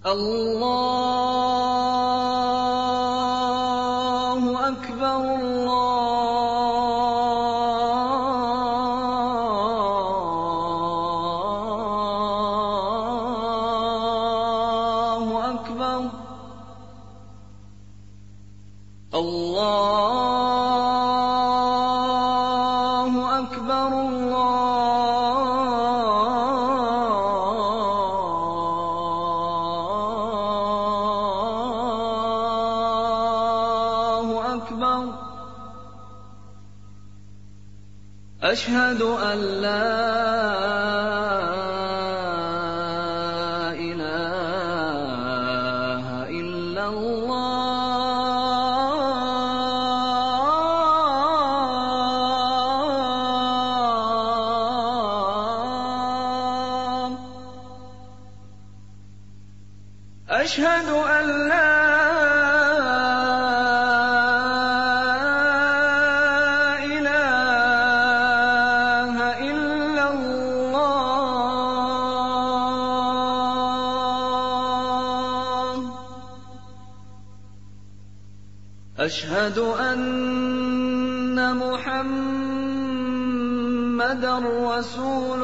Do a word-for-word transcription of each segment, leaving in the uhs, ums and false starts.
الله أكبر الله أكبر الله أكبر الله أكبر. أشهد أن لا إله إلا الله. أشهد أن لا أشهد أن محمدًا رسول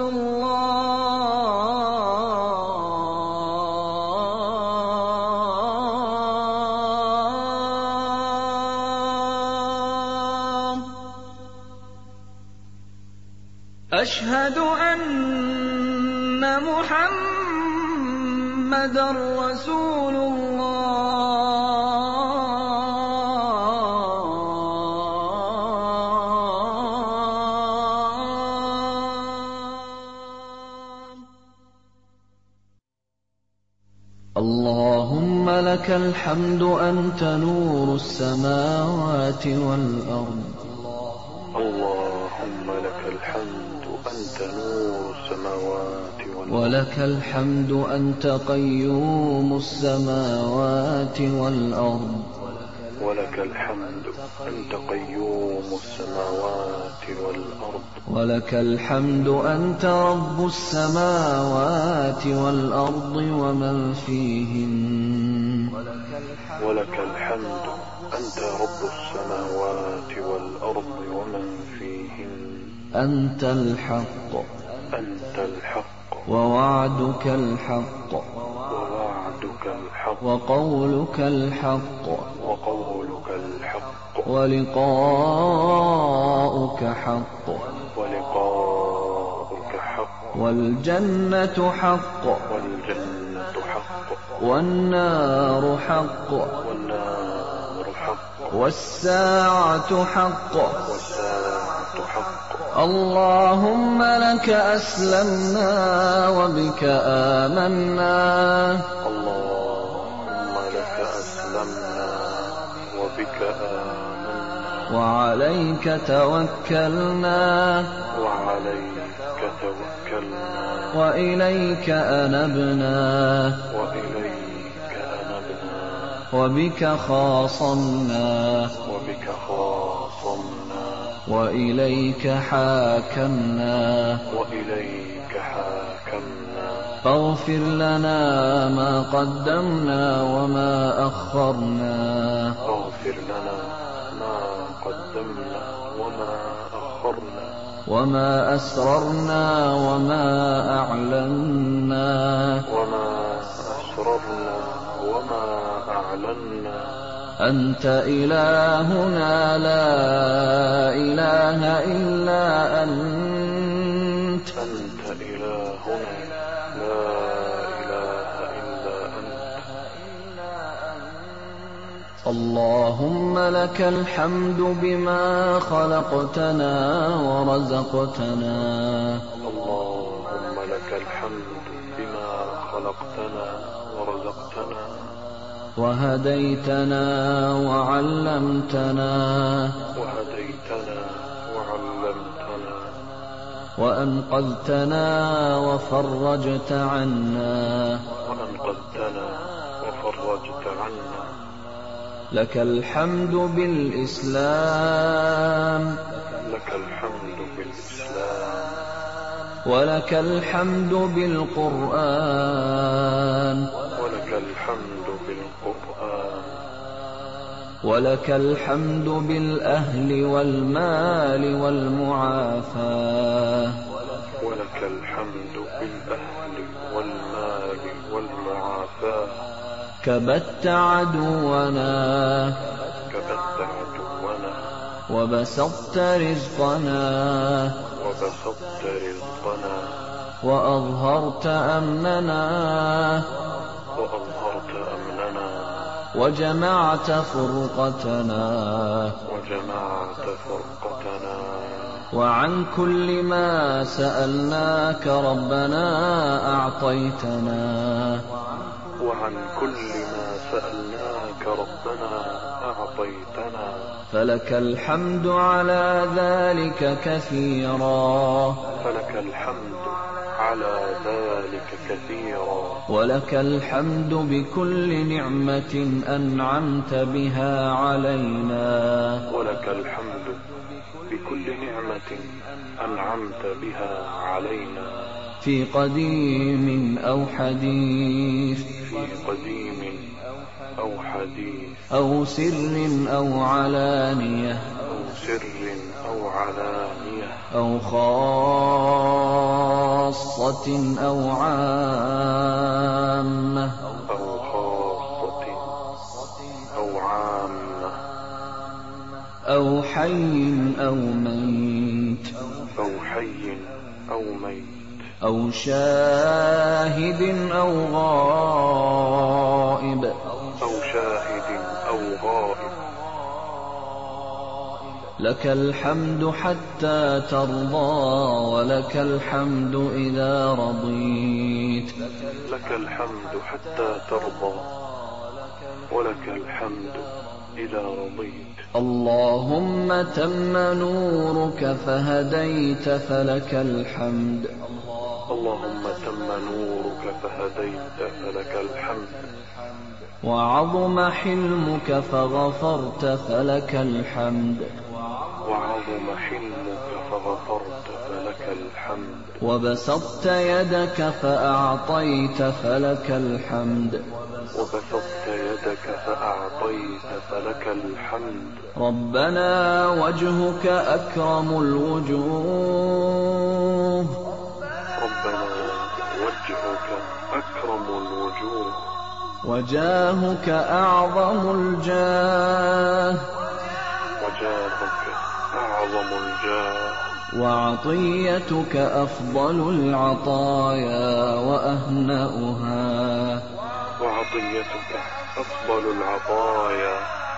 الله. أشهد أن محمدًا رسول اللهم لك الحمد أنت نور السماوات والأرض. اللهم لك الحمد أنت نور السماوات والأرض. ولك الحمد أنت قيوم السماوات والأرض. ولك الحمد أنت قيوم السماوات والأرض. ولك الحمد أنت رب السماوات والأرض ومن فيهن. ولك الحمد أنت رب السماوات والأرض ومن فيهن. أنت الحق أنت الحق ووعدك الحق ووعدك الحق وقولك الحق وقولك الحق ولقاؤك حق ولقاؤك حق والجنة حق والجنة حق والنار حق والنار حق والساعة حق والساعة حق. اللهم لك أسلمنا وبك آمنا. اللهم لك أسلمنا وبك آمنا. وعليك توكلنا وعليك توكلنا. وإليك أنبنا وإليك أنبنا. وبك خاصمنا وبك خاصمنا. وإليك حاكمنا وإليك حاكمنا. فاغفر لنا ما قدمنا وما أخرنا. فاغفر لنا ما قدمنا وما أخرنا. وما أسررنا وما أعلنا. وما أسررنا وما أعلنا. أنت إلهنا لا إله إلا أنت. أنت إلهنا لا إله إلا أنت. اللهم لك الحمد بما خلقتنا ورزقتنا. اللهم لك الحمد بما خلقتنا ورزقتنا. وهديتنا وعلمتنا. وهديتنا وعلمتنا. وأنقذتنا وفرجت عنا. وأنقذتنا وفرجت عنا. لك الحمد بالإسلام. لك الحمد بالإسلام. ولك الحمد بالقرآن. ولك الحمد الحمد بالقرآن ولك الحمد بالأهل والمال والمعافاة ولك الحمد بالأهل والمال والمعافاة كبت عدونا كبت عدونا وبسطت رزقنا وبسطت رزقنا وأظهرت أمننا وأظهرت أمننا وجمعت فرقتنا وجمعت فرقتنا وعن كل ما سألناك ربنا أعطيتنا وعن كل ما سألناك ربنا أعطيتنا فلك الحمد على ذلك كثيرا فلك الحمد على ذلك كثيرا ولك الحمد بكل نعمة أنعمت بها علينا ولك الحمد بكل نعمة أنعمت بها علينا في قديم أو حديث في قديم أو حديث أو سر أو علانية أو سر أو علانية أو خاصة أو عامة أو خاصة أو عامة أو حي أو ميت أو حي أو ميت أو شاهد أو غائب أو شاهد أو غائب لك الحمد حتى ترضى ولك الحمد إذا رضيت لك الحمد حتى ترضى ولك الحمد إذا رضيت اللهم تم نورك فهديت فلك الحمد اللهم تم نورك فهديت فلك الحمد وعظم حلمك فغفرت فلك الحمد وعظم حلمك فغفرت فلك الحمد وبسطت يدك فأعطيت فلك الحمد وبسطت يدك فأعطيت فلك الحمد ربنا وجهك أكرم الوجوه ربنا وجهك أكرم الوجوه وجاهك أعظم الجاه وجاهك أعظم الجاه وعطيتك أفضل العطايا وأهنأها وعطيتك أفضل العطايا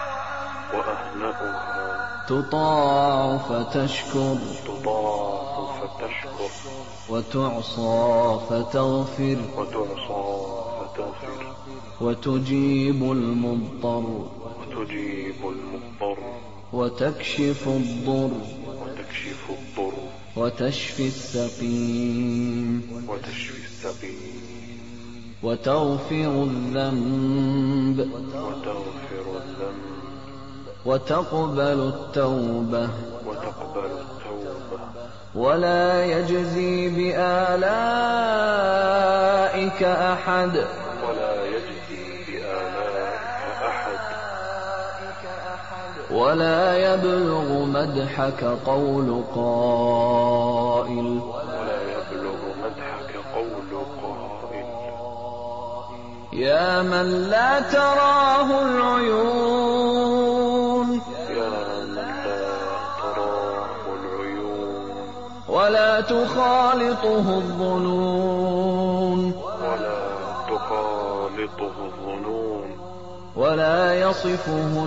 وأهنأها تطاع فتشكر تضاف فتشكر وتعصى فتغفر وتعصى فتغفر وتجيب المضطر وتجيب المضطر وتكشف الضر وتكشف الضر وتشفي السقيم وتشفي السقيم وتغفر الذنب وتغفر الذنب وتقبل التوبة وتقبل التوبة ولا يجزي بآلائك أحد ولا يجزي بآلائك أحد ولا يبلغ مدحك قول قائل ولا يبلغ مدحك قول قائل يا من لا تراه العيون يا من لا تراه العيون ولا تخالطه الظنون ولا تخالطه الظنون ولا يصفه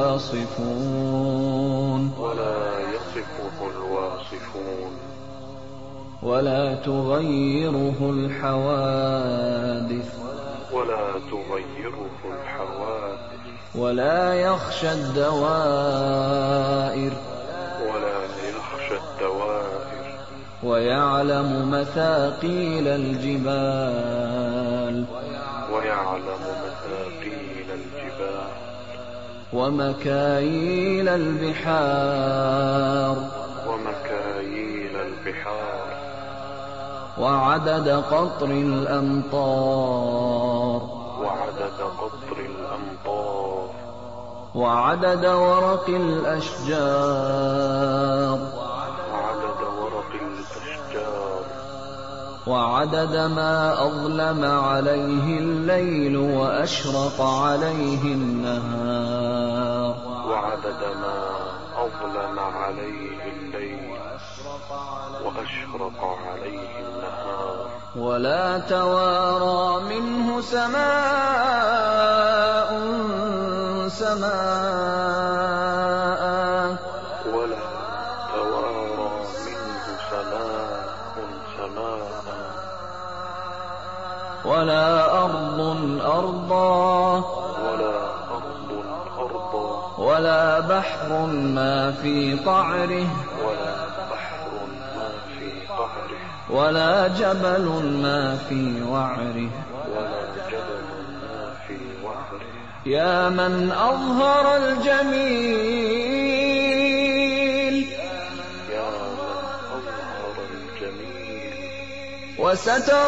الواصفون ولا يصفه الواصفون ولا تغيره الحوادث ولا تغيره الحوادث ولا يخشى الدوائر ولا يخشى الدوائر ويعلم مثاقيل الجبال ويعلم مثاقيل الجبال ومكاييل البحار ومكاييل البحار وعدد قطر الأمطار وعدد قطر الأمطار وعدد ورق الأشجار وعدد ورق الأشجار وعدد ما أظلم عليه الليل وأشرق عليه النهار وعدد ما أظلم عليه الليل وأشرق عليه النهار ولا توارى منه سماء سماء ولا توارى منه سماء سماء ولا أرض أرضا ولا أرض أرضا ولا بحر ما في قعره ولا بحر ما في قعره ولا جبل ما في وعره ولا جبل ما في وعره يا من أظهر الجميل يا من أظهر الجميل وستر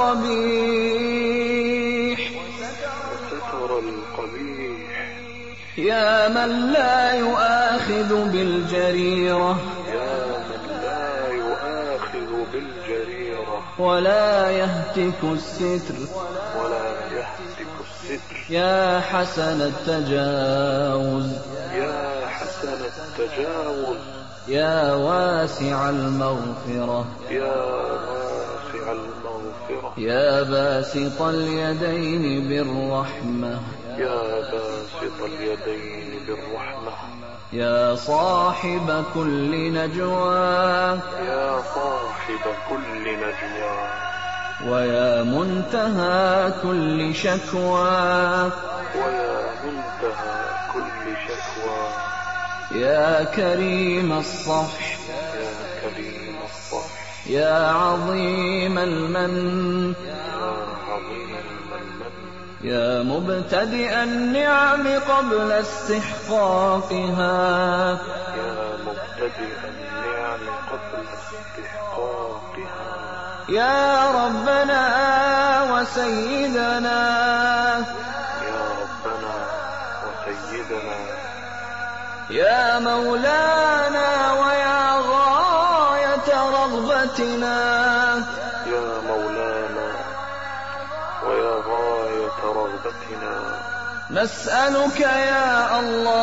القبيح وستر القبيح يا من لا يؤاخذ بالجريرة يا من لا يؤاخذ بالجريرة ولا يهتك الستر ولا يهتك الستر يا حسن التجاوز يا حسن التجاوز يا واسع المغفرة يا واسع المغفرة يا باسط اليدين بالرحمة يا باسط اليدين بالرحمة يا صاحب كل نجوى يا صاحب كل نجوى ويا منتهى كل شكوى ويا منتهى كل شكوى يا كريم الصفح يا كريم الصفح يا عظيم المن يا عظيم المن يا مبتدئ النعم قبل استحقاقها يا مبتدئ النعم قبل استحقاقها يا ربنا وسيدنا يا ربنا وسيدنا يا مولانا ويا غاية رغبتنا يا مولانا ويا غاية رغبتنا نسألك يا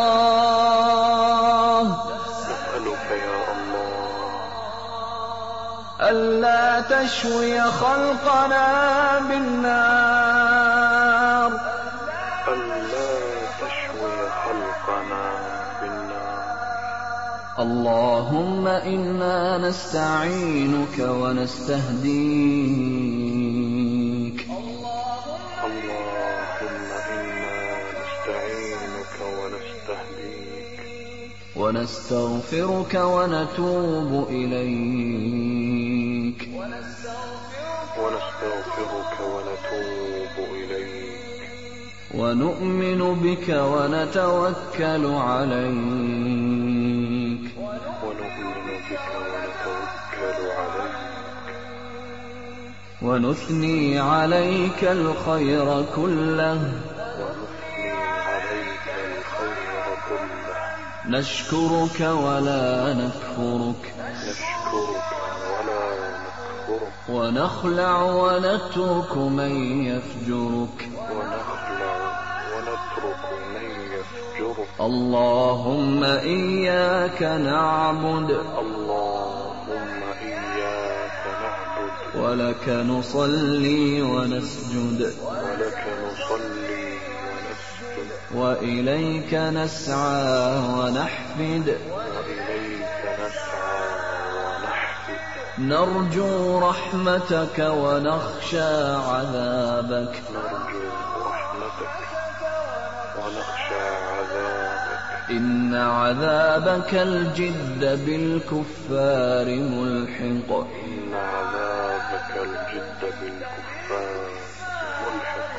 الله نسألك يا الله ألا تشوي خلقنا بالنار ألا تشوي خلقنا بالنار اللهم إنا نستعينك ونستهديك اللهم إنا نستعينك ونستهديك ونستغفرك ونتوب إليك ونستغفرك ونتوب إليك ونؤمن بك ونتوكل عليك ونؤمن بك ونتوكل عليك ونثني عليك الخير كله ونثني عليك الخير كله نشكرك ولا نكفرك نشكرك ولا نكفرك ونخلع ونترك من يفجرك ونخلع ونترك من يفجرك اللهم إياك نعبد اللهم إياك نعبد ولك نصلي ونسجد ولك نصلي ونسجد وإليك نسعى ونحفد وإليك نسعى ونحفد نرجو رحمتك ونخشى عذابك نرجو رحمتك ونخشى عذابك إن عذابك الجد بالكفار ملحق إن عذابك الجد بالكفار ملحق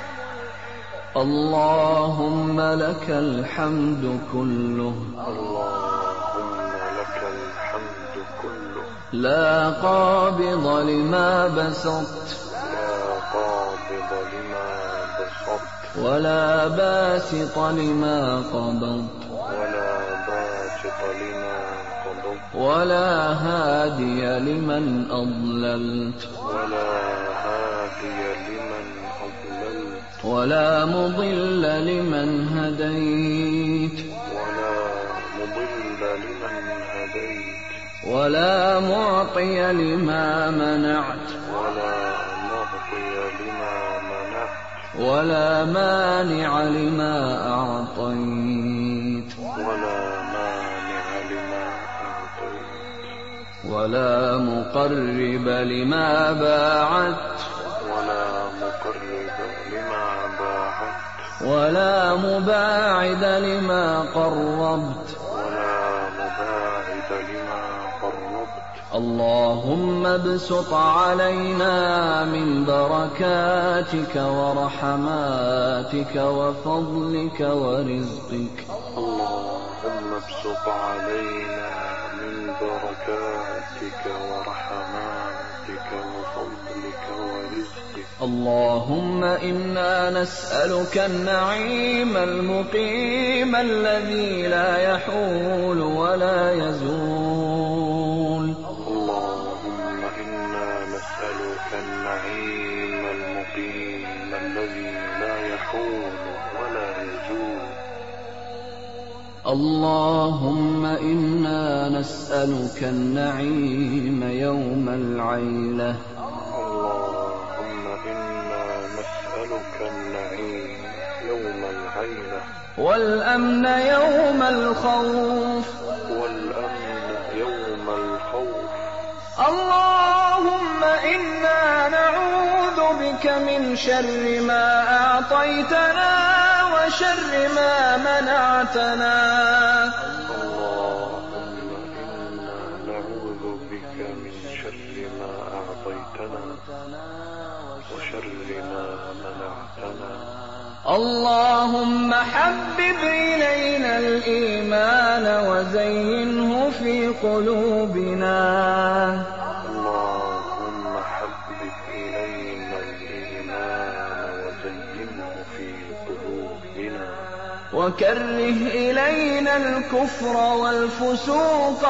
اللهم لك الحمد كله اللهم لك الحمد كله لا قابض لما بسطت لا قابض لما بسطت ولا باسط لما قبضت ولا باسط لما قبضت ولا هادي لمن أضللت ولا هادي لمن أضللت ولا مضل لمن هديت ولا مضل لمن هديت ولا معطي لما منعت ولا معطي لما منعت ولا مانع لما أعطيت ولا مانع لما أعطيت ولا مقرب لما باعدت ولا مقرب لما باعدت ولا مباعد لما قربت ولا مباعد لما قربت اللهم ابسط علينا من بركاتك ورحماتك وفضلك ورزقك اللهم ابسط علينا من بركاتك ورحماتك وفضلك ورزقك اللهم إنا نسألك النعيم المقيم الذي لا يحول ولا يزول اللهم إنا نسألك النعيم المقيم الذي لا يحول ولا يزول اللهم إنا نسألك النعيم يوم العيلة اللهم إنا نسألك النعيم يوم العيلة والأمن يوم الخوف والأمن يوم الخوف اللهم إنا نعوذ بك من شر ما أعطيتنا وشر ما منعتنا اللهم إنا نعوذ بك من شر ما أعطيتنا وشر ما منعتنا اللهم حبب إلينا الإيمان وزينه في قلوبنا اللهم حبب إلينا الإيمان وزينه في قلوبنا وكره إلينا الكفر والفسوق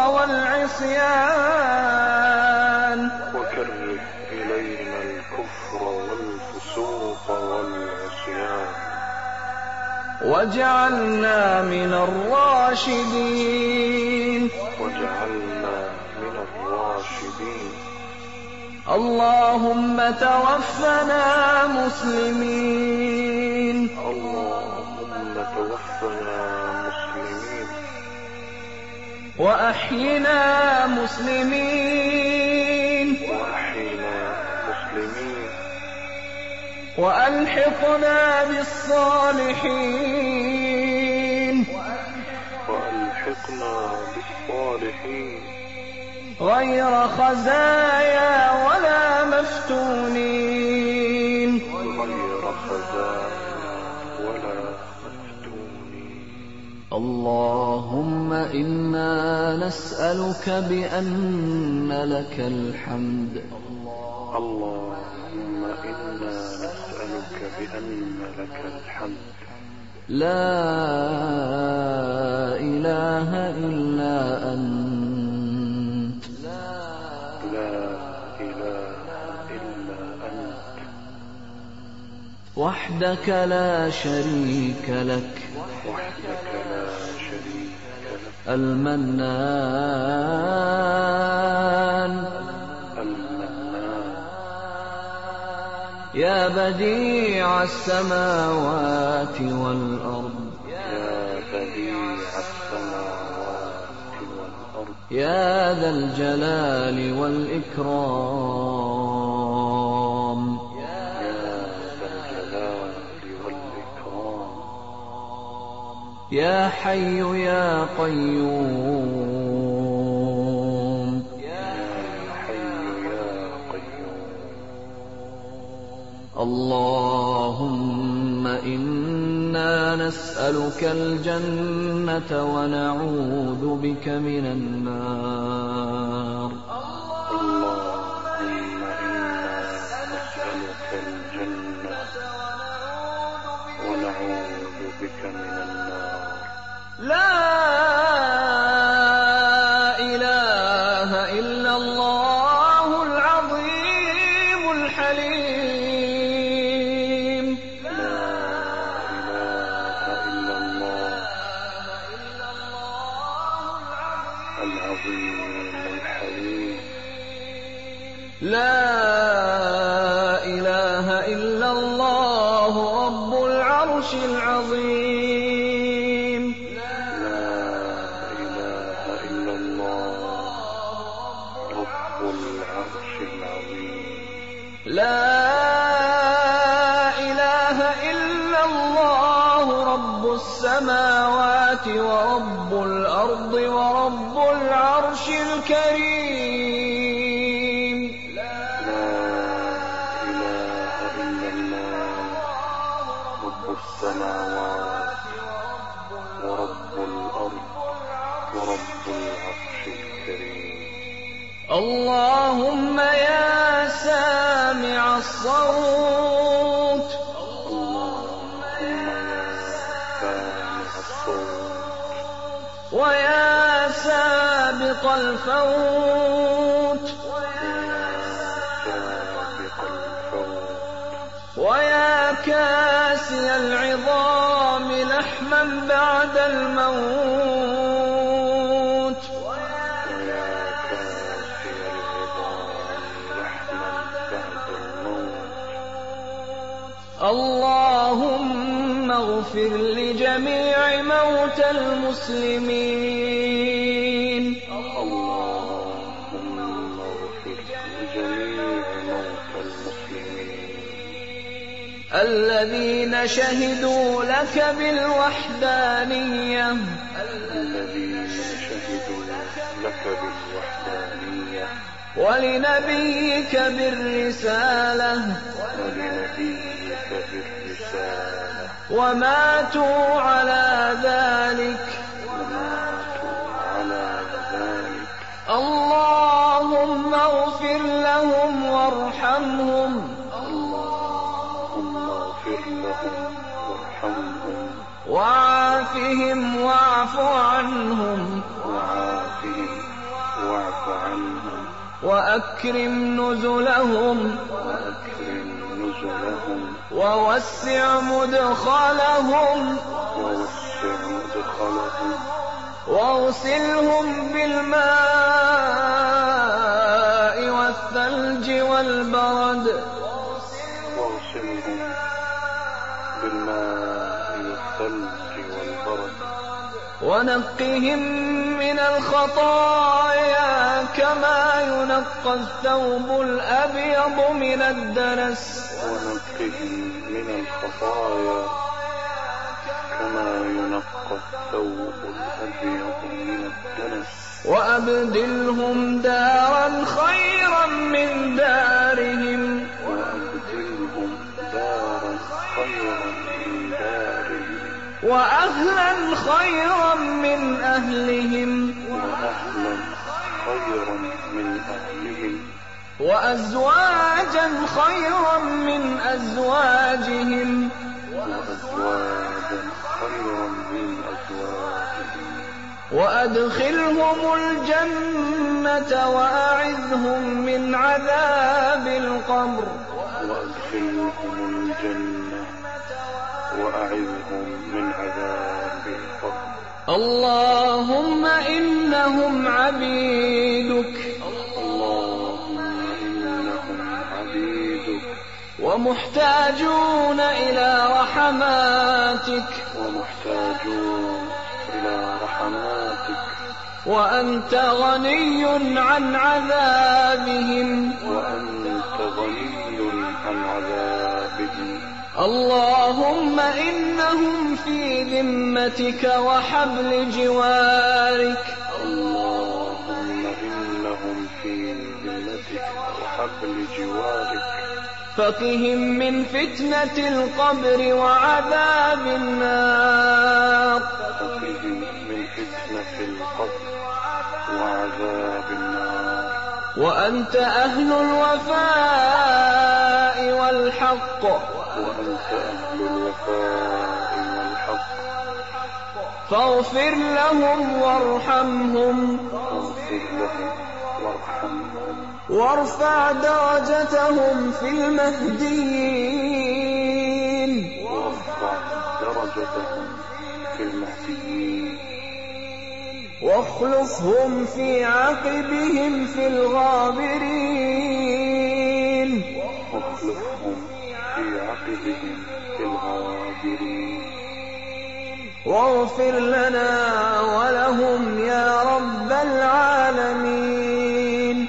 والعصيان وكره إلينا الكفر والفسوق والعصيان واجعلنا من الراشدين واجعلنا من الراشدين اللهم توفنا مسلمين اللهم توفنا مسلمين وأحينا مسلمين وأحينا مسلمين وألحقنا بالصالحين وألحقنا بالصالحين غير خزايا ولا مفتونين غير خزايا ولا مفتونين اللهم إنا نسألك بأن لك الحمد اللهم إنا نسألك بأن لك الحمد لا إله إلا أنت لا إله إلا أنت وحدك لا شريك لك وحدك لا شريك لك المنان المنان يا بديع السماوات والأرض يا بديع السماوات والأرض يا ذا الجلال والإكرام يا ذا الجلال والإكرام يا حي يا قيوم يا حي يا قيوم اللهم إنا نسألك الجنة ونعوذ بك من النار اللهم إنا نسألك الجنة ونعوذ بك من النار. لا إله إلا الله العظيم الحليم. لا إله إلا الله العظيم الحليم. لا إله إلا الله رب العرش العظيم. لا إله إلا الله رب العرش العظيم. لا إله إلا الله رب السماوات ورب الأرض ورب العرش الكريم. لا إله إلا الله رب السماوات ورب الأرض ورب العرش الكريم. اللهم يا سامع الصوت، اللهم يا سامع الصوت ويا سابق الفوت، سابق الفوت ويا كاسي العظام لحما بعد الموت، ويا كاسي العظام لحما بعد الموت. اللهم اغفر لجميع موتى المسلمين. اللهم اغفر لجميع موتى المسلمين الذين شهدوا لك بالوحدانية الذين شهدوا لك بالوحدانية ولنبيك بالرسالة ولنبيك بالرسالة وماتوا على ذلك. وماتوا على ذلك. اللهم اغفر لهم وارحمهم اللهم اغفر لهم وارحمهم وعافهم واعف عنهم وعافهم واعف عنهم وأكرم نزلهم وأكرم نزلهم ووسع مدخلهم ووسع مدخلهم واغسلهم بالماء والثلج والبرد واغسلهم بالماء والثلج والبرد ونقهم من الخطايا كما ينقى الثوب الأبيض من الدنس ونقهم من الخطايا كما ينقى الثوب الأبيض من الدنس. وأبدلهم دارا خيرا من دارهم وأبدلهم دارا خيرا من دارهم وأهلا خيرا من أهلهم وأهلا خيرا من أهلهم وأزواجا خيرا من أزواجهم وأزواجا خيرا من أزواجهم وأدخلهم الجنة وأعذهم من عذاب القبر وأدخلهم الجنة وأعذهم من عذاب القبر. اللهم إنهم عبيدك اللهم إنهم عبيدك ومحتاجون إلى رحماتك ومحتاجون إلى رحماتك وأنت غني عن عذابهم وأنت غني عن عذابهم. اللهم إنهم في ذمتك وحبل جوارك اللهم إنهم في ذمتك وحبل جوارك فقهم من فتنة القبر وعذاب النار فقهم من فتنة القبر وعذاب النار. وأنت أهل الوفاء والحق وأنت أهل الوفاء فاغفر لهم وارحمهم وارفع درجتهم في المهديين واخلفهم في عقبهم في الغابرين واغفر لنا ولهم يا رب العالمين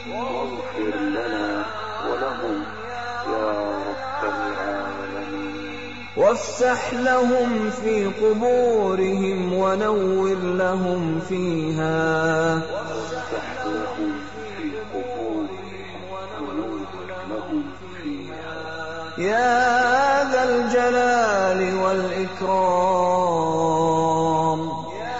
وافسح لهم في قبورهم ونور لهم فيها يا ذا الجلال والإكرام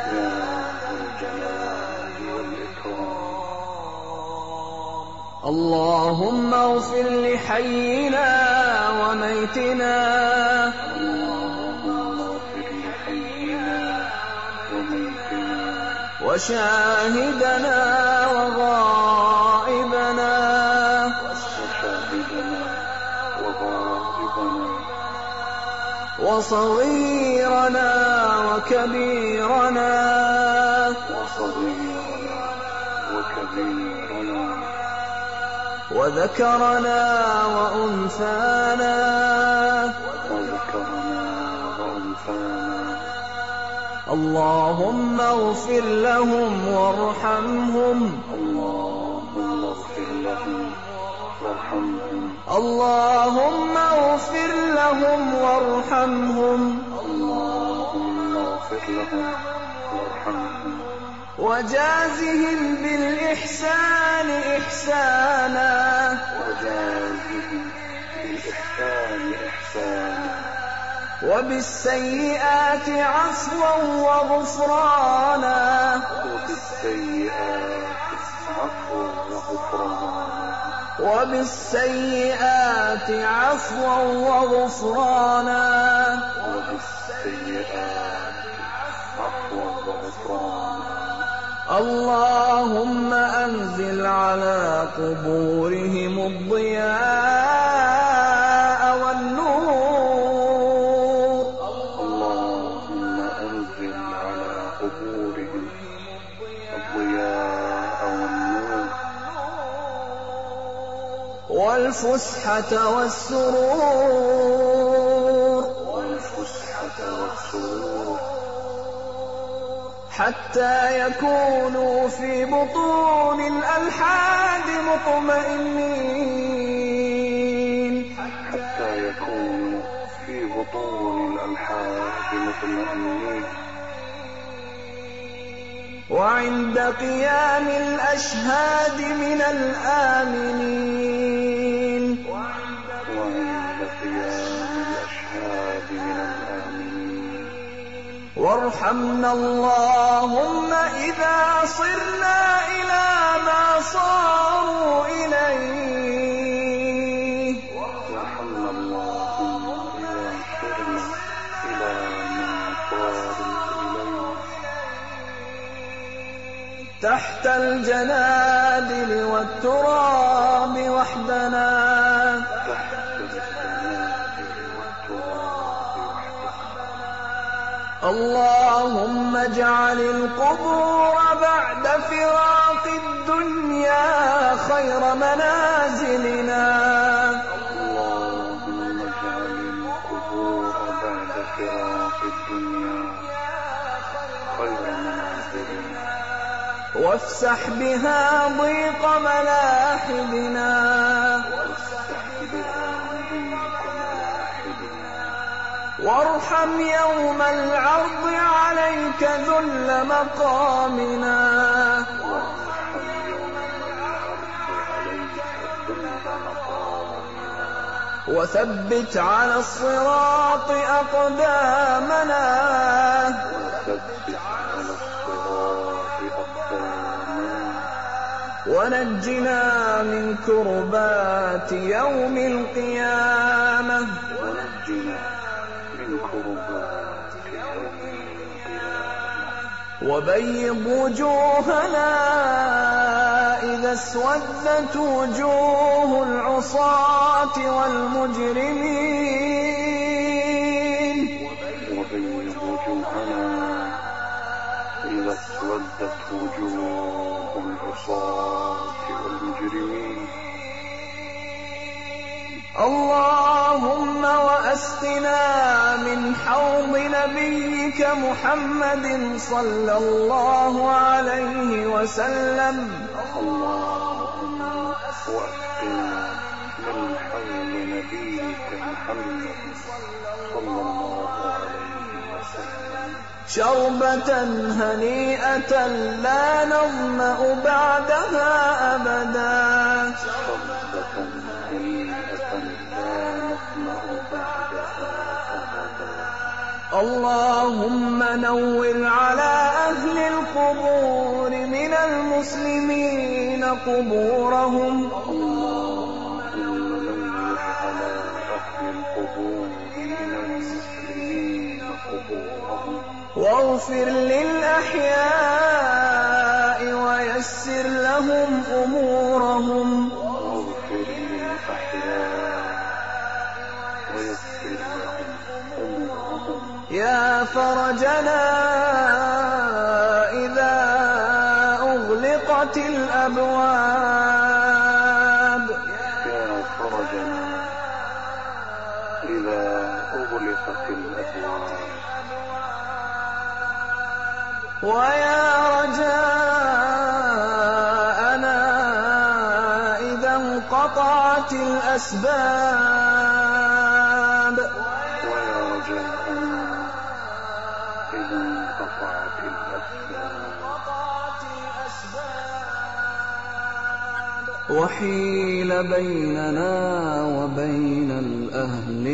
اللهم اغفر لحينا وميتنا وشاهدنا وغائبنا وصغيرنا وكبيرنا وذكرنا وأنثانا اللهم اغفر لهم وارحمهم اللهم اغفر لهم وارحمهم وجازهم بالإحسان إحسانا وبالسيئات عفوا وغفرانا وبالسيئات عفوا وغفرانا اللهم أنزل على قبورهم الضياء والنور اللهم أنزل على قبورهم الضياء والنور والفسحة والسرور والفسحة والسرور حتى يكونوا في بطون الألحاد مطمئنين حتى يكونوا في بطون الألحاد مطمئنين وعند قيام الأشهاد من الآمنين وعند قيام الأشهاد من الآمنين وارحمنا اللهم إذا صرنا إلى ما صاروا إليه وارحمنا اللهم إذا صرنا إلى ما صاروا إليه تحت الجنادل والتراب وحدنا تحت الجنادل والتراب وحدنا اللهم اجعل القبور بعد فراق الدنيا خير منازلنا اللهم اجعل القبور بعد فراق الدنيا خير منازلنا وافسح بها ضيق ملاحدنا وارحم يوم العرض عليك ذل مقامنا وثبت على الصراط أقدامنا ونجنا من كربات يوم القيامة ونجنا من كربات يوم القيامة وبيض وجوهنا إذا اسودت وجوه العصاة والمجرمين وبيض وجوهنا إذا اسودت وجوه العصاة والمجرمين. اللهم وأسقنا من حوض نبيك محمد صلى الله عليه وسلم. اللهم وأسقنا من حوض نبيك محمد صلى الله عليه وسلم شربة هنيئة لا نظمأ بعدها أبدا. شربة هنيئة لا نظمأ بعدها أبدا. اللهم نور على أهل القبور من المسلمين قبورهم. اللهم نور على أهل القبور من المسلمين قبورهم. واغفر للأحياء ويسر لهم أمورهم. واغفر للأحياء ويسر لهم أمورهم. يا فرجنا إذا أغلقت الأبواب. يا فرجنا إذا أغلقت الأبواب. ويا رجاءنا إذا انقطعت الأسباب. ويا رجاءنا إذا انقطعت الأسباب. وحيل بيننا وبين الأهل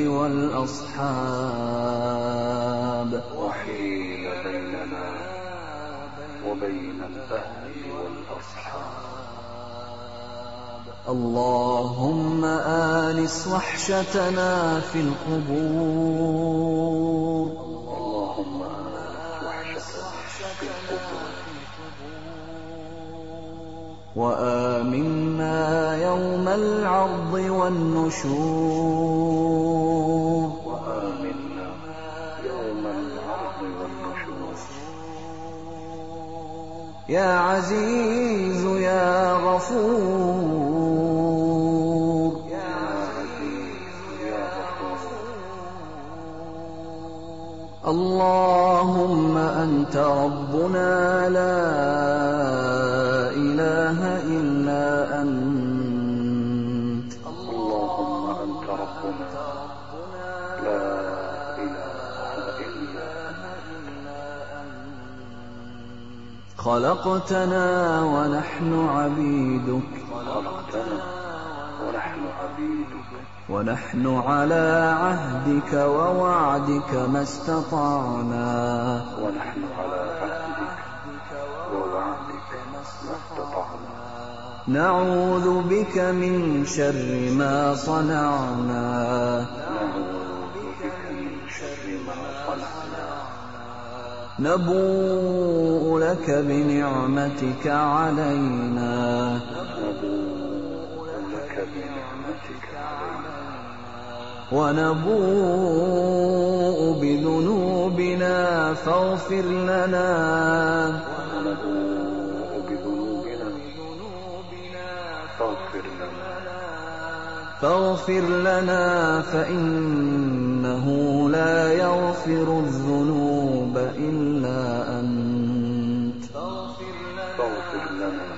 والأصحاب. وحيل بيننا وبين الأهل والأصحاب. اللهم آنس وحشتنا في القبور. اللهم آنس وحشتنا في القبور. وآمنا يوم العرض والنشور. وآمنا يوم العرض والنشور. يا عزيز يا غفور. يا عزيز يا غفور. اللهم أنت ربنا لا إله إلا أنت. اللهم أنت ربنا لا إله إلا أنت. خلقتنا ونحن عبيدك. خلقتنا ونحن عبيدك. ونحن على عهدك ووعدك ما استطعنا. ونحن على عهدك ووعدك ما استطعنا. نعوذ بك من شر ما صنعنا. نعوذ بك من شر ما صنعنا. نبوء لك بنعمتك علينا. نبوء لك بنعمتك علينا. ونبوء بذنوبنا فاغفر لنا. ونبوء بذنوبنا فاغفر لنا. فاغفر لنا فإنه لا يغفر الذنوب إلا أنت. فاغفر لنا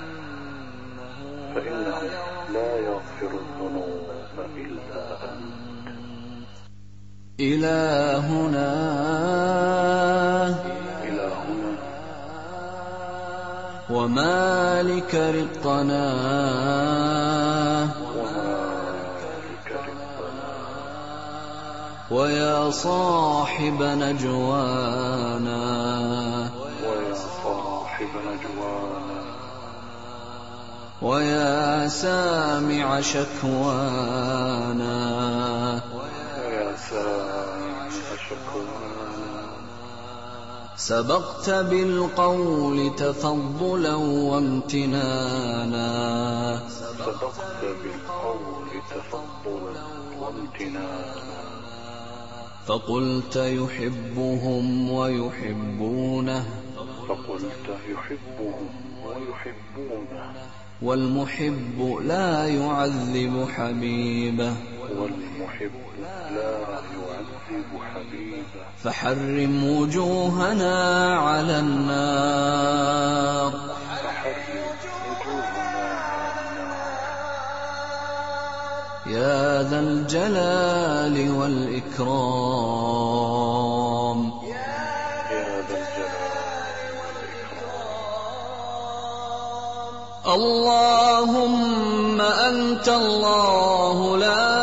فإنه لا يغفر الذنوب إلا أنت. إلهنا إلهنا ومالك رقنا ومالك رزقنا. ويا صاحب نجوانا ويا صاحب نجوانا. ويا سامع شكوانا ويا سامع شكوانا. سبقت بالقول تفضلا وامتنانا سبقت بالقول تفضلا وامتنانا فقلت يحبهم ويحبونه فقلت يحبهم ويحبونه والمحب لا يعذب حبيبه والمحب لا يعذب حبيبه فحرم وجوهنا على النار فحرم وجوهنا على النار يا ذا الجلال والإكرام يا ذا الجلال والإكرام اللهم أنت الله لا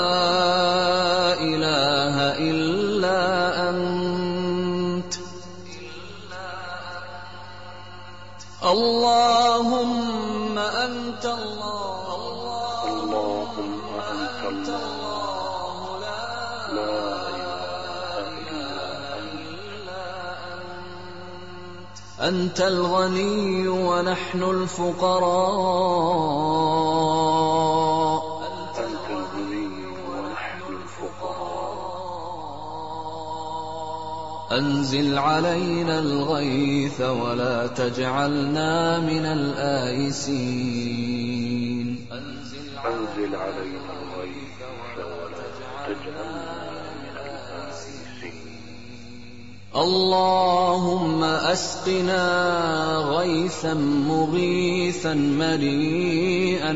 إله إلا أنت اللهم أنت الله اللهم أنت الله لا إله إلا أنت أنت الغني ونحن الفقراء أنت الغني ونحن الفقراء أنزل علينا الغيث ولا تجعلنا من الآيسين أنزل علينا الغيث ولا تجعلنا من الآيسين اللهم أسقنا غيثا مغيثا مريئا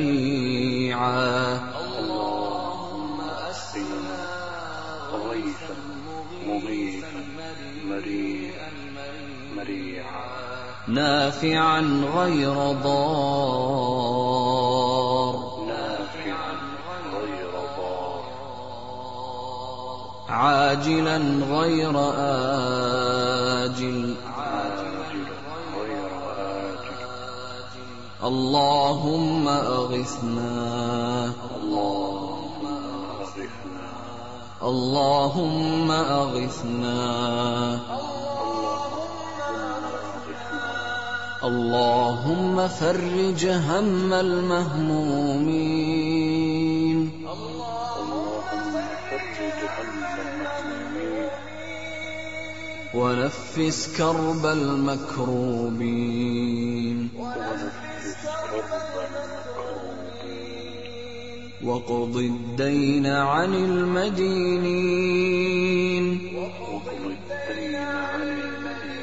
مريعا اللهم أسقنا غيثا مغيثا مريئا مريعا نافعا غير ضار نافعا غير ضار عاجلا غير آجل عاجلا غير آجل اللهم أغثنا اللهم أغثنا اللهم أغثنا اللهم فرج هم المهمومين اللهم فرج هم المهمومين ونفس كرب المكروبين ونفس كرب المكروبين وقض الدين عن المدينين وقض الدين عن المدينين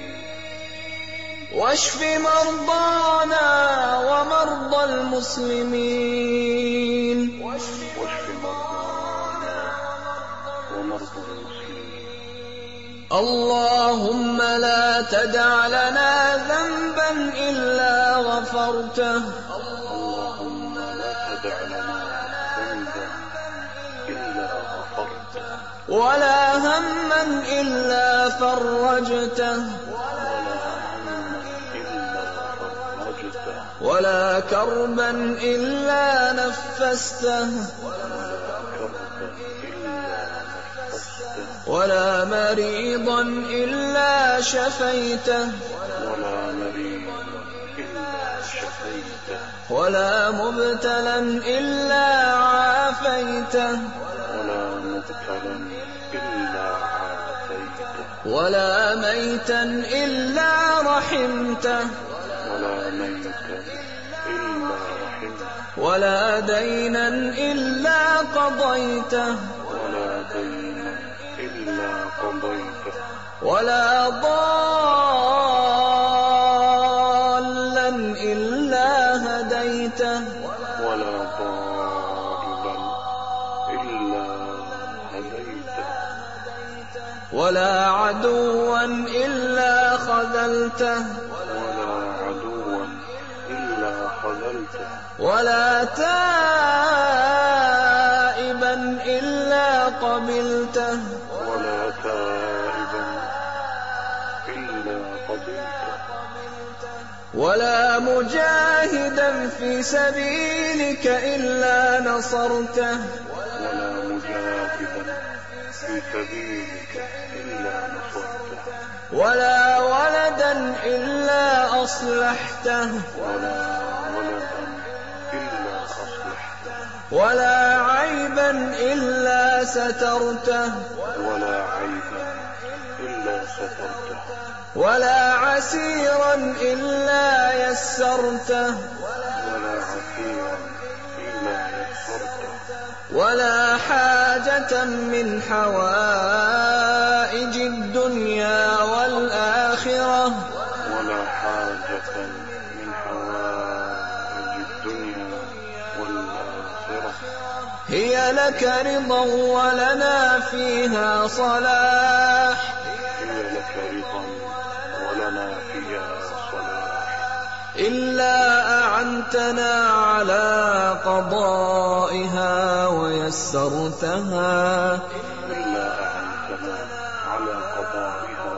واشف مرضانا ومرضى المسلمين واشف مرضانا ومرضى المسلمين اللهم لا تدع لنا ذنبا إلا غفرته اللهم لا تدع لنا ذنبا إلا غفرته ولا هما إلا فرجته ولا كربا إلا نفسته ولا مريضا إلا شفيته ولا مريضا إلا شفيته ولا مبتلا إلا عافيته ولا مبتلا إلا عافيته ولا ميتا إلا رحمته ولا ميتا إلا رحمته ولا دينا إلا قضيته ولا دينا إلا قضيته ولا ضالا إلا هديته ولا ضالا إلا هديته ولا عدوا إلا خذلته ولا عدوا إلا خذلته ولا تائبا إلا قبلته ولا تائبا إلا قبلته ولا مجاهدا في سبيلك إلا نصرته ولا مجاهدا في سبيلك إلا نصرته ولا ولدا إلا أصلحته ولا ولدا إلا أصلحته ولا عيبا إلا سترته ولا عيبا إلا سترته ولا عسيرا إلا يسرته ولا عسيرا إلا يسرته ولا حاجة من حوائج الدنيا والآخرة ولا حاجة من حوائج الدنيا والآخرة هي لك رضا ولنا فيها صلاح هي لك رضا ولنا فيها صلاح إلا أعنتنا على قضائها ويسرتها إلا أعنتنا على قضائها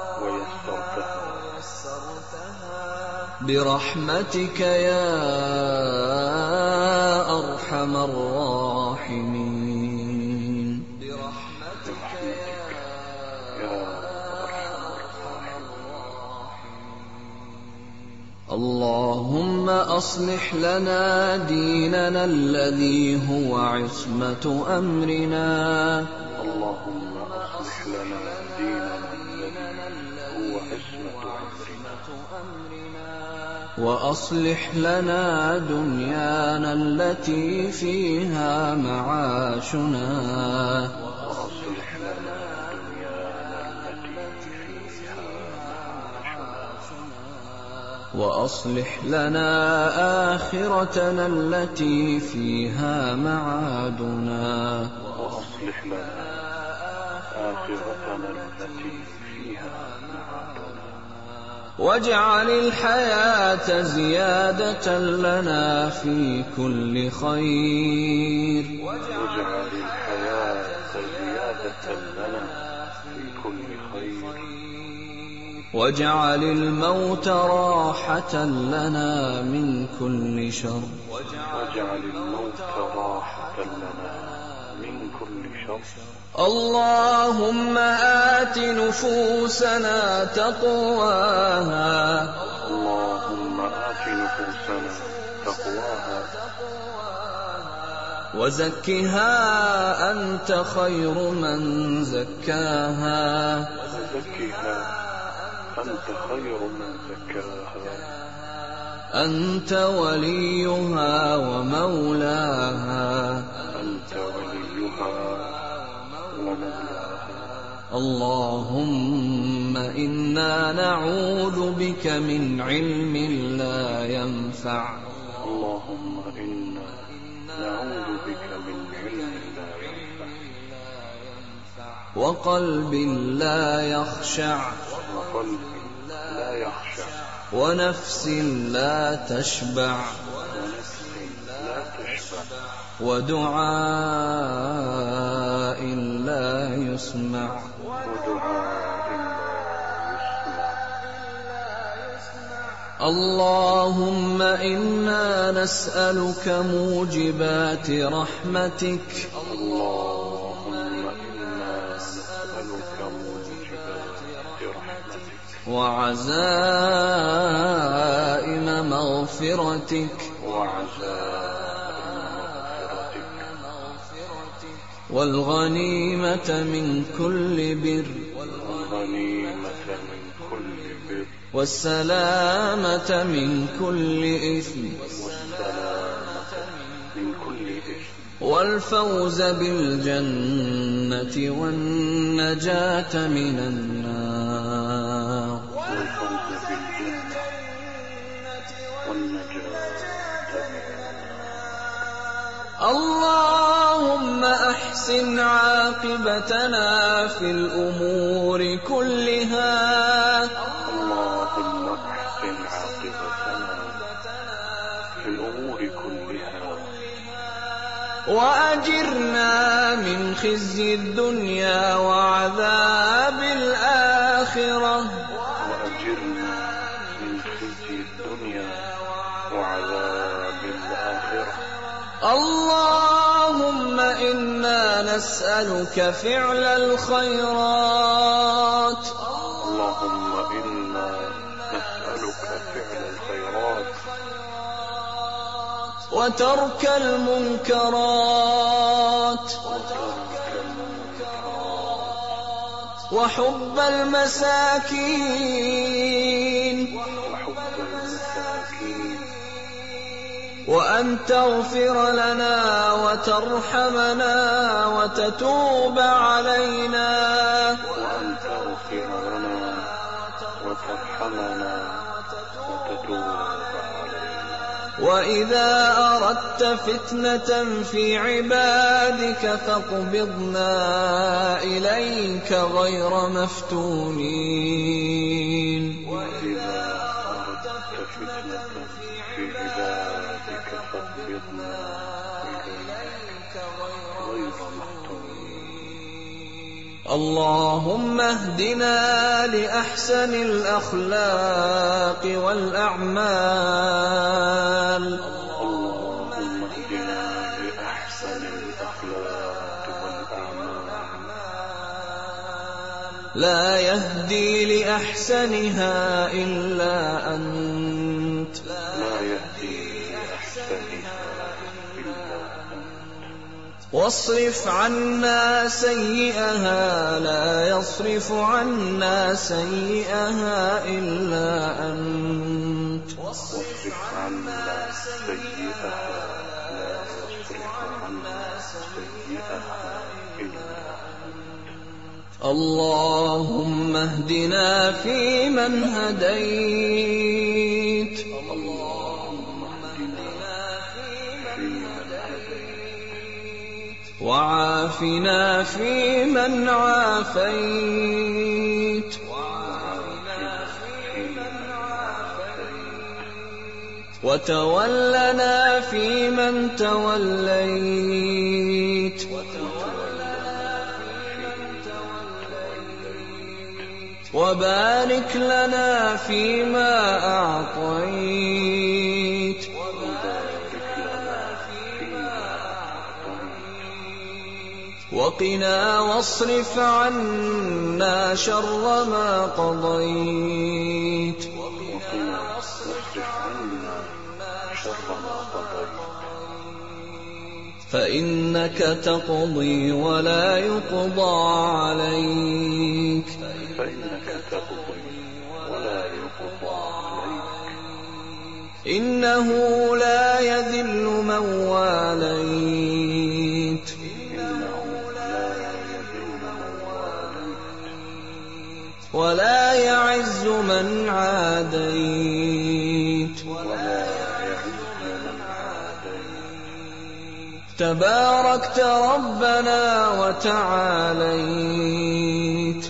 ويسرتها برحمتك يا أرحم الراحمين برحمتك يا أرحم الراحمين. اللهم أصلح لنا ديننا الذي هو عصمة أمرنا اللهم أصلح لنا ديننا الذي هو عصمة أمرنا وأصلح لنا دنيانا التي فيها معاشنا وأصلح لنا دنيانا التي فيها معاشنا وأصلح لنا آخرتنا التي فيها معادنا وأصلح لنا آخرتنا التي فيها معادنا واجعل الحياة زيادة لنا في كل خير واجعل الحياة زيادة لنا في كل خير واجعل الموت راحة لنا من كل شر واجعل الموت راحة لنا من كل شر اللهم آت نفوسنا تقواها اللهم آت نفوسنا تقواها وزكها أنت خير من زكاها وزكها أنت خير من زكاها أنت وليها ومولاها أنت وليها ومولاها اللهم إنا نعوذ بك من علم لا ينفع اللهم إنا نعوذ بك من علم لا ينفع وقلب لا يخشع وقلب لا يخشع ونفس لا تشبع ونفس لا تشبع ودعاء لا يسمع ودعاء لا يسمع اللهم إنا نسألك موجبات رحمتك اللهم إنا نسألك موجبات رحمتك وعزائم مغفرتك وعزائم مغفرتك والغنيمة من كل بر والغنيمة من كل بر والسلامة من كل إثم والسلامة من كل إثم والفوز بالجنة والنجاة من النار والفوز بالجنة والنجاة من النار اللهم أحسن عاقبتنا في الأمور كلها اللهم أحسن عاقبتنا في الأمور كلها وأجرنا من خزي الدنيا وعذاب الآخرة وأجرنا من خزي الدنيا وعذاب الآخرة اللهم إنا نسألك فعل الخيرات اللهم وترك المنكرات وحب المساكين وأن تغفر لنا وترحمنا وتتوب علينا وأن تغفر لنا وترحمنا وتتوب علينا. وإذا أردت فتنة في عبادك فاقبضنا إليك غير مفتونين. وإذا أردت فتنة في عبادك فاقبضنا إليك غير مفتونين. اللهم اهدنا لأحسن الأخلاق والأعمال. اللهم اهدنا لأحسن الأخلاق والأعمال. لا يهدي لأحسنها إلا أنت. لا يهدي لأحسنها إلا أنت. واصرف عنا سيئها لا يصرف عنا سيئها إلا أنت. واصرف عنا سيئها لا يصرف عنا سيئها إلا أنت. اللهم اهدنا فيمن هديت. اللهم اهدنا فيمن هديت. وعافنا فيمن عافيت. وتولنا فيمن توليت. وبارك لنا فيما أعطيت. وقنا واصرف عنا شر ما قضيت. فإنك تقضي ولا يقضى عليك. فإنك تقضي ولا يقضى عليك. إنه لا يذل من واليت. ولا يعز من عاديت. تباركت ربنا وتعاليت.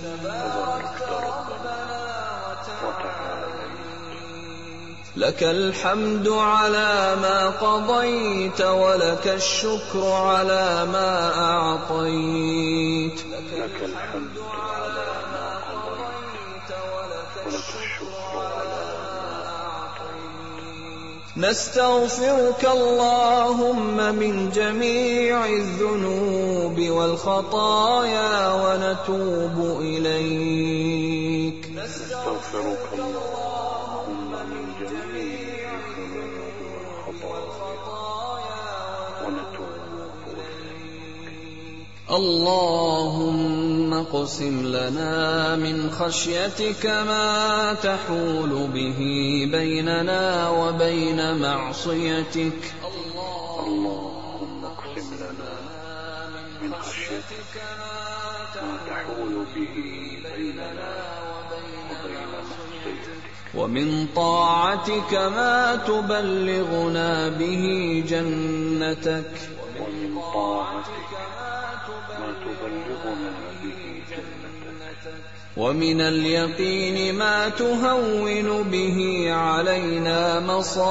لك الحمد على ما قضيت ولك الشكر على ما أعطيت. لك الحمد على ما قضيت ولك الشكر على ما أعطيت. نستغفرك اللهم من جميع الذنوب والخطايا ونتوب إليك. نستغفرك اللهم من جميع الذنوب والخطايا ونتوب إليك. اللهم اقسم لنا من خشيتك ما تحول به بيننا وبين معصيتك. اللهم اقسم لنا من خشيتك ما تحول به بيننا وبين معصيتك. ومن طاعتك ما تبلغنا به جنتك. ومن طاعتك ما تبلغنا به جنتك. ومن اليقين ما تهون به علينا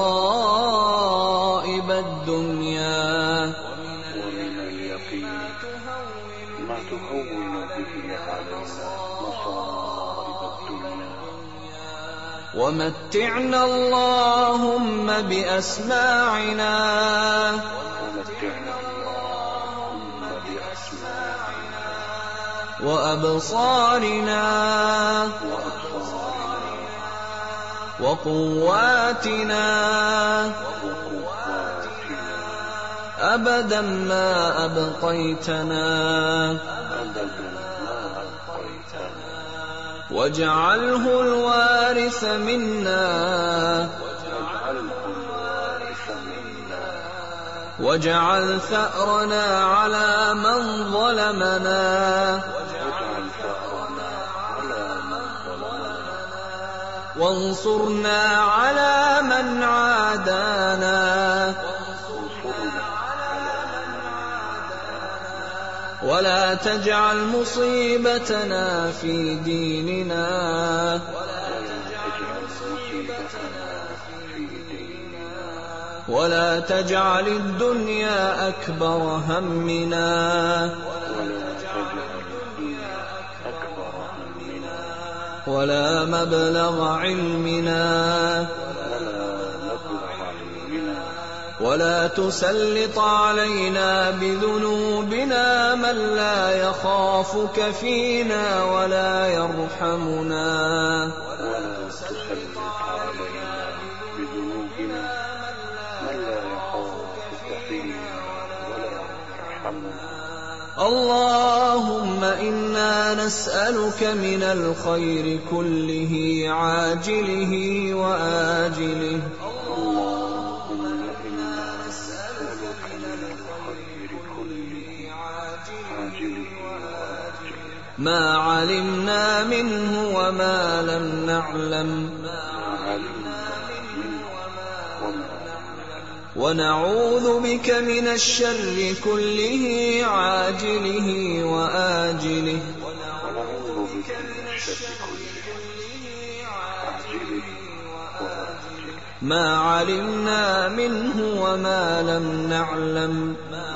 مصائب الدنيا. ومن اليقين ما تهون به علينا مصائب الدنيا. ومتعنا اللهم بأسماعنا ومتعنا اللهم بأسماعنا وأبصارنا وأبصارنا وقواتنا وقواتنا أبدا ما أبقيتنا واجعله الوارث منا واجعل ثأرنا على من ظلمنا وانصرنا على من عادانا ولا تجعل مصيبتنا في ديننا ولا تجعل الدنيا أكبر همنا ولا مبلغ علمنا ولا تسلط علينا بذنوبنا من لا يخافك فينا ولا يرحمنا اللهم إنا نسألك من الخير كله عاجله وآجله ما علمنا منه وما لم نعلم ونعوذ بك من الشر كله عاجله وآجله ما علمنا منه وما لم نعلم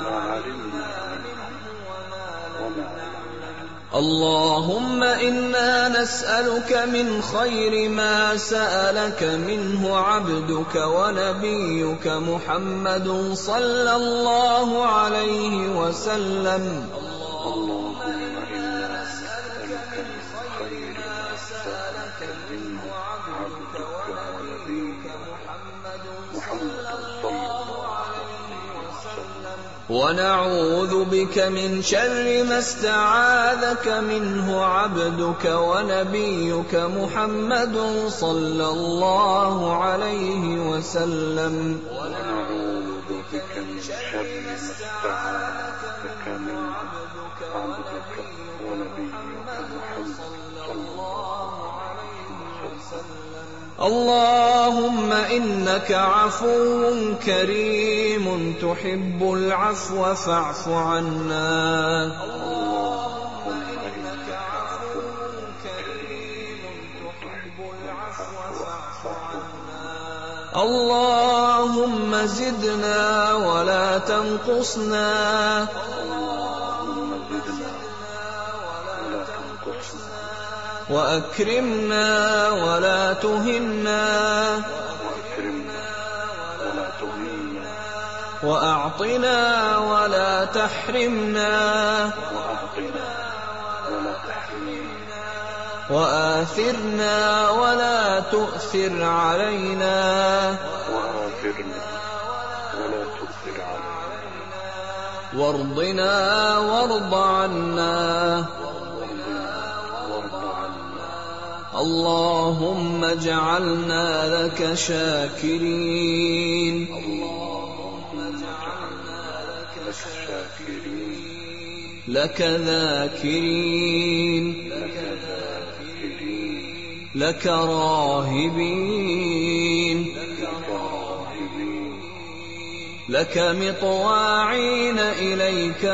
اللهم إنا نسألك من خير ما سألك منه عبدك ونبيك محمد صلى الله عليه وسلم اللهم إنا نسألك من خير ما سألك منه عبدك ونبيك محمد صلى الله عليه وسلم ونعوذ بك من شر ما استعاذك منه عبدك ونبيك محمد صلى الله عليه وسلم ونعوذ بك من شر ما استعاذك منه عبدك ونبيك محمد صلى الله عليه وسلم اللهم إنك عفو كريم تحب العفو فاعف عنا اللهم إنك عفو كريم تحب العفو فاعف عنا اللهم زدنا ولا تنقصنا وأكرمنا ولا تهنا وأعطنا ولا تحرمنا وآثرنا ولا تؤثر علينا وارضنا وارض عنا اللهم اجعلنا لك شاكرين لك ذاكرين لك راهبين لك مطواعين إليك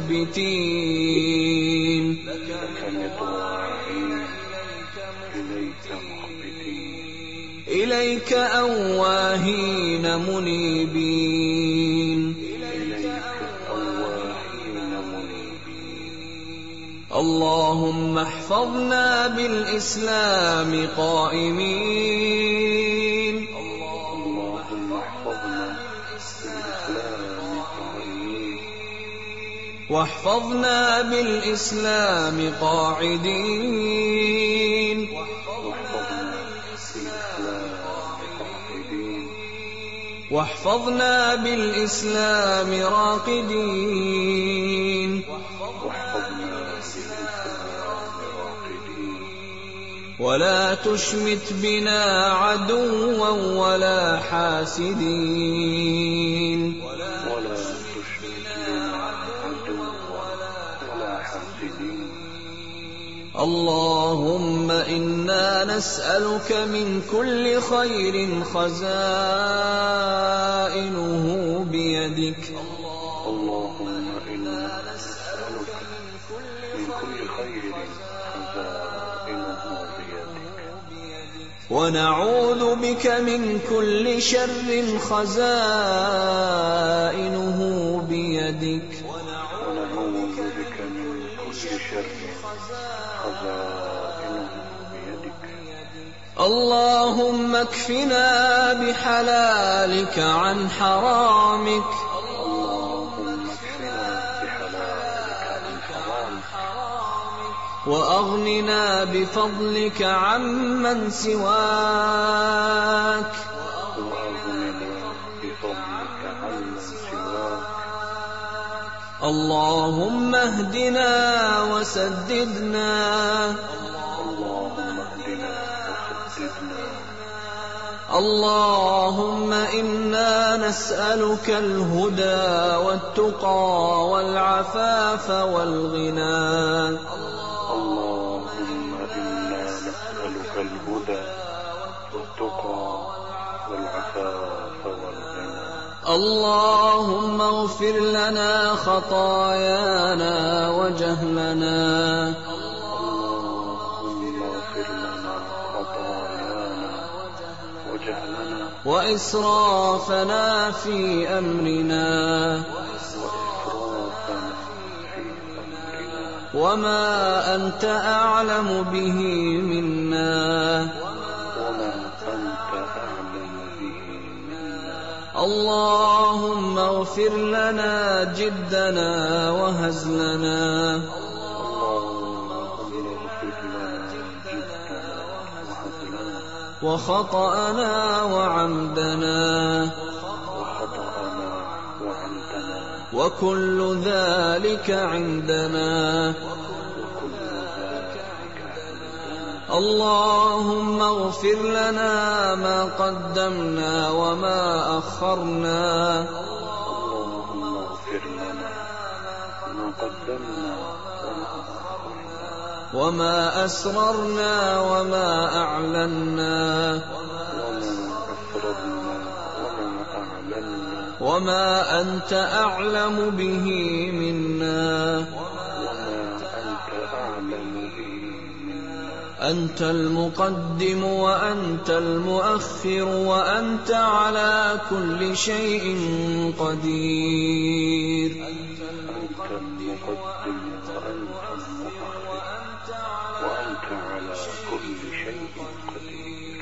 مخبتين إليك أواهين منيبين اللهم احفظنا بالإسلام قائمين واحفظنا بالإسلام قاعدين واحفظنا واحفظنا بالإسلام راقدين ولا تشمت بنا عدوا ولا حاسدين اللهم إنا نسألك من كل خير خزائنه بيدك اللهم إنا نسألك من كل خير خزائنه بيدك ونعوذ بك من كل شر خزائنه بيدك ونعوذ بك من كل شر خزائنه بيدك اللهم اكفنا بحلالك عن حرامك اللهم اكفنا بحلالك عن حرامك وأغننا بفضلك عمن سواك وأغننا بفضلك عمن سواك اللهم اهدنا وسددنا اللهم اهدنا وسددنا اللهم إنا نسألك الهدى والتقى والعفاف والغنى اللهم إنا نسألك الهدى والتقى والعفاف والغنى اللهم اغفر لنا خطايانا وجهلنا اللهم اغفر لنا خطايانا وجهلنا وإسرافنا في أمرنا وإسرافنا في أمرنا وما أنت أعلم به منا وما أنت أعلم به منا اللهم اغفر لنا جدنا وهزلنا اللهم اغفر لنا جدنا وهزلنا وخطأنا وعمدنا وخطأنا وعمدنا وكل ذلك عندنا وكل ذلك عندنا اللهم اغفر لنا ما قدمنا وما أخرنا اللهم اغفر لنا ما قدمنا وما أخرنا وما أسررنا وما أعلنا وما أسررنا وما أعلنا وما أنت أعلم به منا وما أنت أعلم به منا أنت المقدم وأنت المؤخر وأنت على كل شيء قدير أنت المقدم وأنت المؤخر وأنت على كل شيء قدير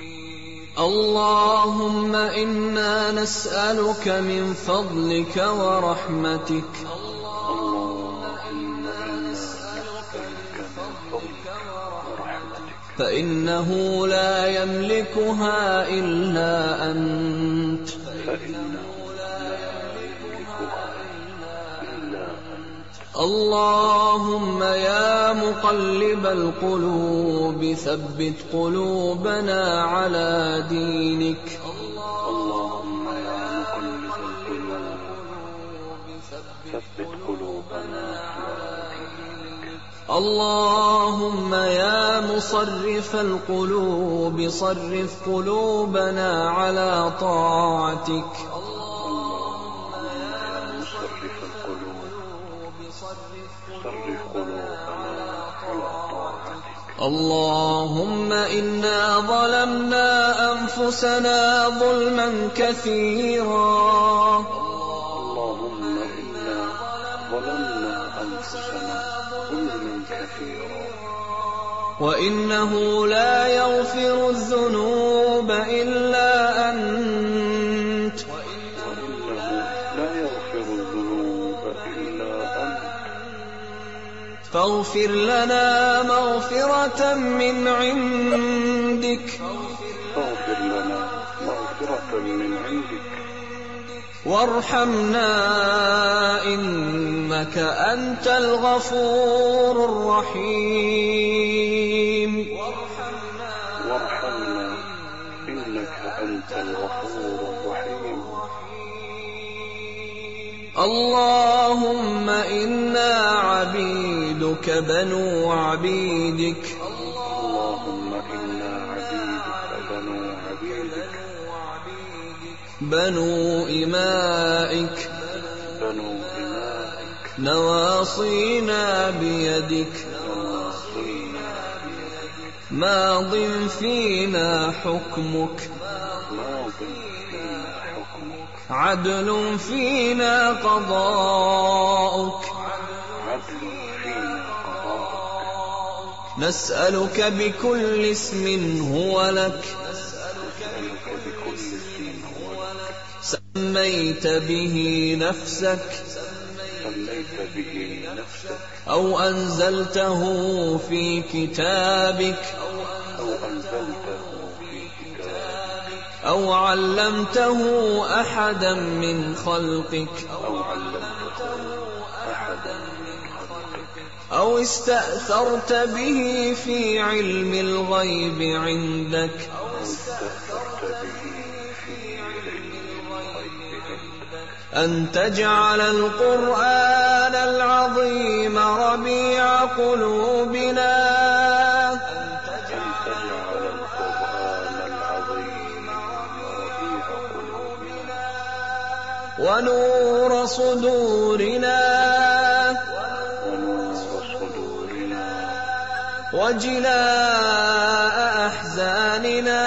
اللهم إنا نسألك من فضلك ورحمتك اللهم إنا نسألك من فضلك ورحمتك فإنه لا يملكها إلا أنت فإنه لا يملكها إلا أنت اللهم يا مقلب القلوب ثبت قلوبنا على دينك اللهم يا مقلب القلوب ثبت قلوبنا على دينك اللهم يا مصرف القلوب صرف قلوبنا على طاعتك اللهم يا مصرف القلوب صرف قلوبنا على طاعتك اللهم إنا ظلمنا أنفسنا ظلما كثيرا اللهم إنا ظلمنا أنفسنا ظلما كثيرا وإنه لا يغفر الذنوب إلا أنت وإنه لا يغفر الذنوب إلا أنت فاغفر لنا مغفرة من عندك فاغفر لنا مغفرة من عندك وارحمنا إنك أنت الغفور الرحيم وارحمنا إنك أنت الغفور الرحيم اللهم إنا عبيدك بنو عبيدك اللهم إنا عبيدك بنو عبيدك بنو إمائك بنو إمائك نواصينا بيدك نواصينا ماض فينا حكمك ماض فينا حكمك عدل فينا قضاؤك عدل فينا قضاءك نسألك بكل اسم هو لك نسألك بكل اسم هو لك سميت به نفسك سميت به نفسك أو أنزلته في كتابك أو أنزلته في كتابك أو علمته أحدا من خلقك أو علمته أحدا من خلقك أو استأثرت به في علم الغيب عندك أو استأثرت به في علم الغيب عندك أن تجعل القرآن العظيم ربيع قلوبنا أن تجعل القرآن العظيم ربيع قلوبنا ونور صدورنا ونور صدورنا وجلاء أحزاننا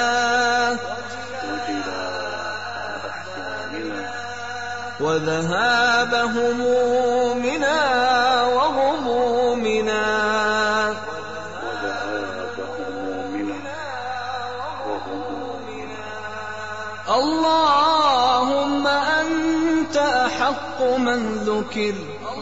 وجلاء أحزاننا وذهاب همومنا وغمومنا وذهاب همومنا وغمومنا اللهم أنت أحق من ذكر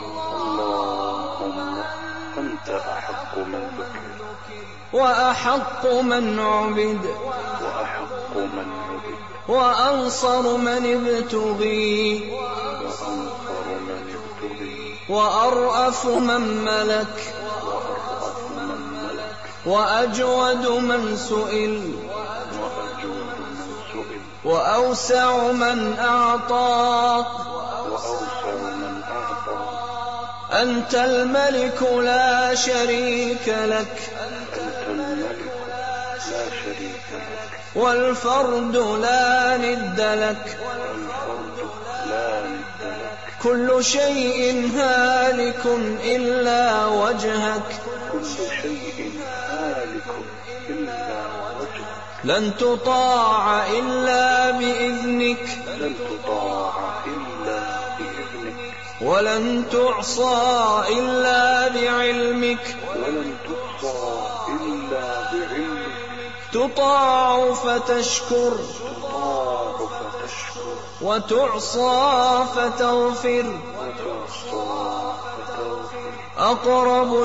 اللهم أنت أحق من ذكر وأحق من عبد وأحق من عبد وأنصر من ابتغي وأنصر من ابتغي وأرأف من ملك وأرأف من ملك وأجود من سئل وأجود من سئل وأوسع من أعطى وأوسع من أعطى أنت الملك لا شريك لك أنت الملك لا شريك لك والفرد لا ند لك والفرد لا ند لك كل شيء هالك إلا وجهك كل شيء هالك إلا وجهك لن تطاع إلا بإذنك لن تطاع إلا بإذنك ولن تعصى إلا بعلمك ولن تحصى إلا بعلمك تطاع فتشكر تطاع فتشكر وتعصى فتغفر وتعصى فتغفر أقرب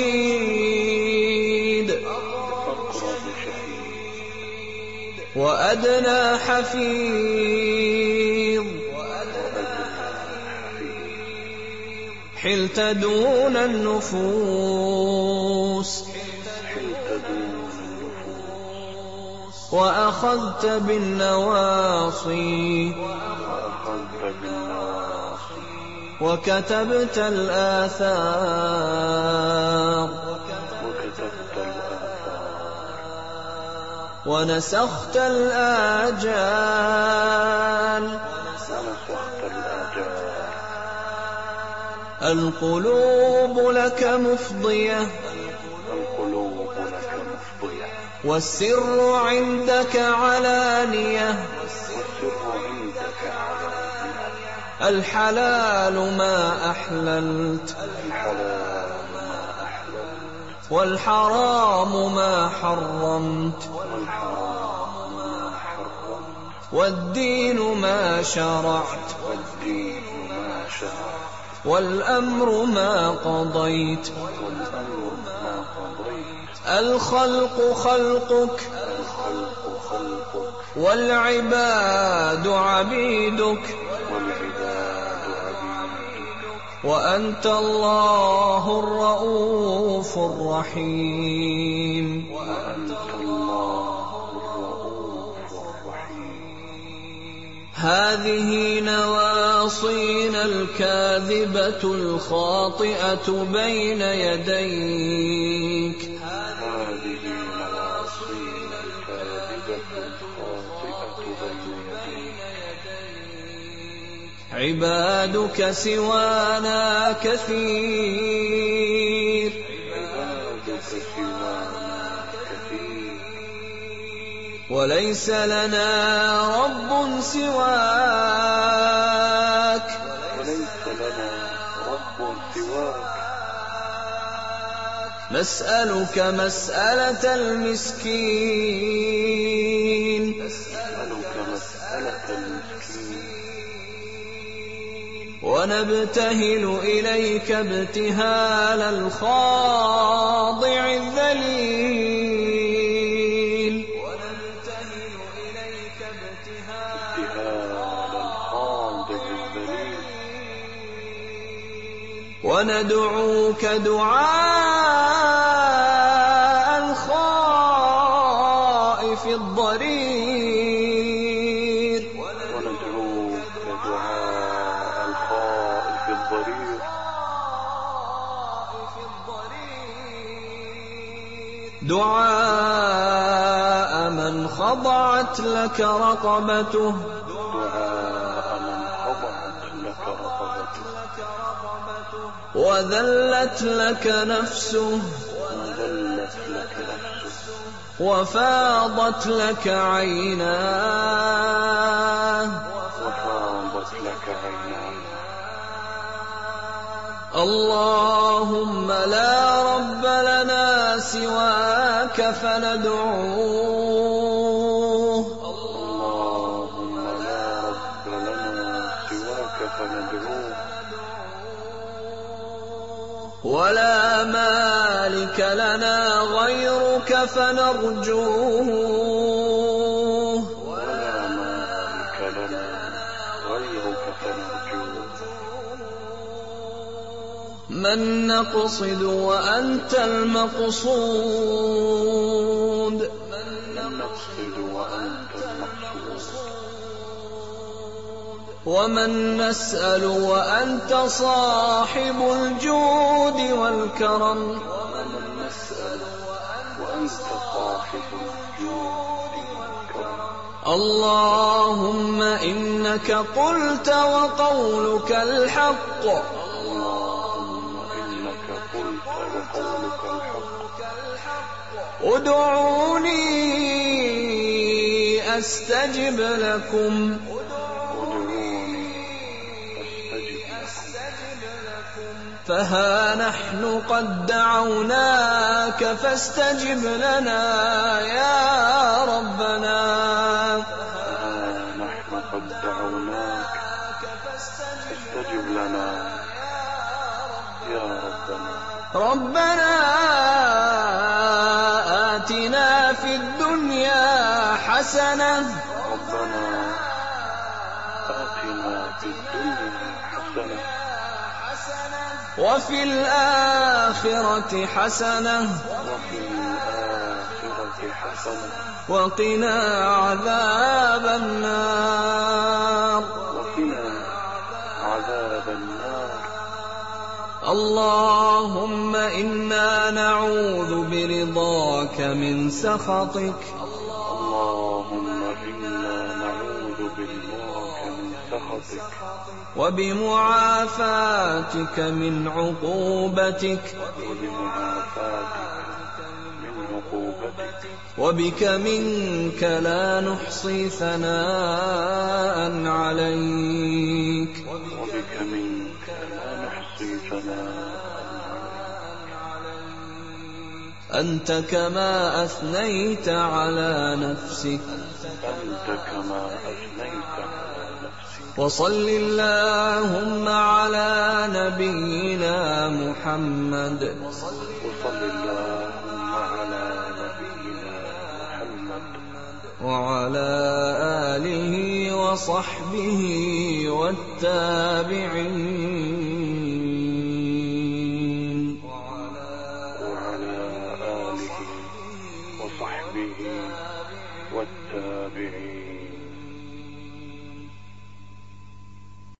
شهيد أقرب شهيد وأدنى حفيظ حلت دون النفوس حلت دون النفوس وأخذت بالنواصي وأخذت بالنواصي وكتبت الآثار وكتبت الآثار ونسخت الآجال ونسخت الآجال القلوب لك مفضية القلوب لك مفضية والسر عندك علانية والسر عندك علانية الحلال ما أحللت الحلال ما أحللت والحرام ما حرمت والحرام ما حرمت والدين ما شرعت والدين ما شرعت والأمر ما قضيت والأمر ما قضيت الخلق خلقك الخلق خلقك والعباد عبيدك والعباد وأنت الله الرؤوف الرحيم وأنت الله الرؤوف الرحيم. هذه نواصينا الكاذبة الخاطئة بين يديك هذه نواصينا الكاذبة الخاطئة بين يديك. عبادك سوانا كثير عبادك سوانا كثير. وليس لنا رب سواك وليس لنا رب سواك. نسألك مسألة المسكين نسألك مسألة المسكين. ونبتهل إليك ابتهال الخاضع الذليل ابتهال الخاضع الذليل. وندعوك دعاء الخائف الضرير وندعوك دعاء الخائف الضرير. دعاء من خضعت لك رقبته دعاء من خضعت لك رقبته وذلت لك نفسه وذلت لك نفسه وفاضت لك عيناه وفاضت لك عيناه. اللهم لا رب لنا سواك فندعوه اللهم لا رب لنا سواك فندعوه. ولا مالك لنا غيرك فنرجوه ولا مالك لنا غيرك فنرجوه. من نقصد وأنت المقصود من نقصد وأنت المقصود. ومن نسأل وأنت صاحب الجود والكرم ومن نسأل وأنت صاحب الجود والكرم. اللهم إنك قلت وقولك الحق اللهم إنك قلت وقولك الحق. ادعوني أستجب لكم ادعوني أستجب لكم. فها نحن قد دعوناك فاستجب لنا يا ربنا. فها نحن قد دعوناك فاستجب لنا يا ربنا. ربنا آتنا في الدنيا حسنة ربنا آتنا في الدنيا حسنة وفي الآخرة حسنة وفي الآخرة حسنة وقنا عذاب النار. وقنا عذاب النار. اللهم إنا نعوذ برضاك من سخطك اللهم إنا نعوذ برضاك من سخطك وبمعافاتك من عقوبتك وبمعافاتك من عقوبتك. وبك منك لا نحصي ثناء عليك وبك منك لا نحصي ثناء أنت كما أثنيت على نفسك. أنت كما أثنيت على نفسك. وصل اللهم على نبينا محمد وصل اللهم على نبينا محمد وعلى آله وصحبه والتابعين. والتابعين